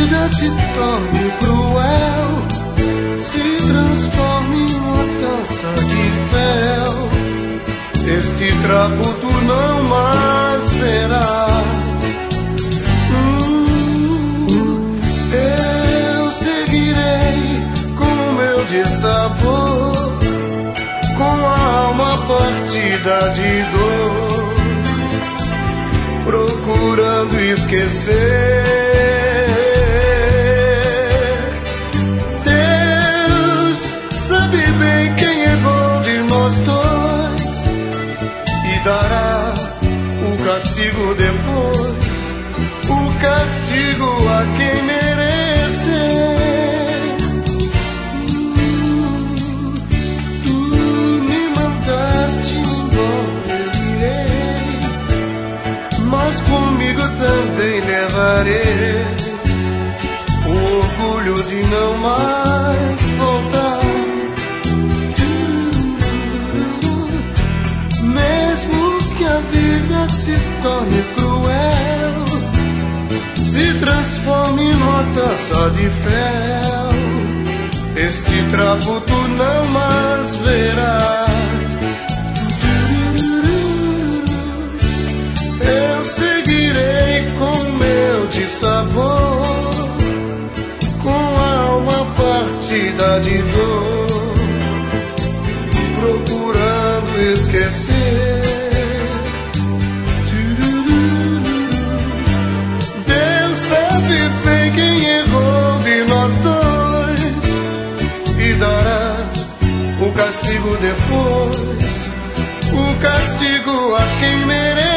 vida se torne cruel, se transforme em uma taça de fel, este trapo tu não mais verás. Eu seguirei com o meu dissabor, com a alma partida de dor, procurando esquecer. Deus sabe bem quem errou de nós dois e dará o castigo depois, o castigo a quem merecer. Me mandaste embora, eu irei, mas comigo também levarei o orgulho de não mais voltar. Mesmo que a vida se torne cruel, se transforme numa taça de fel, este trapo tu não mais verás. Eu seguirei com meu dissabor, com a alma partida de dor, procurando esquecer. Deus sabe bem quem errou de nós dois e dará o castigo depois, o castigo a quem merece.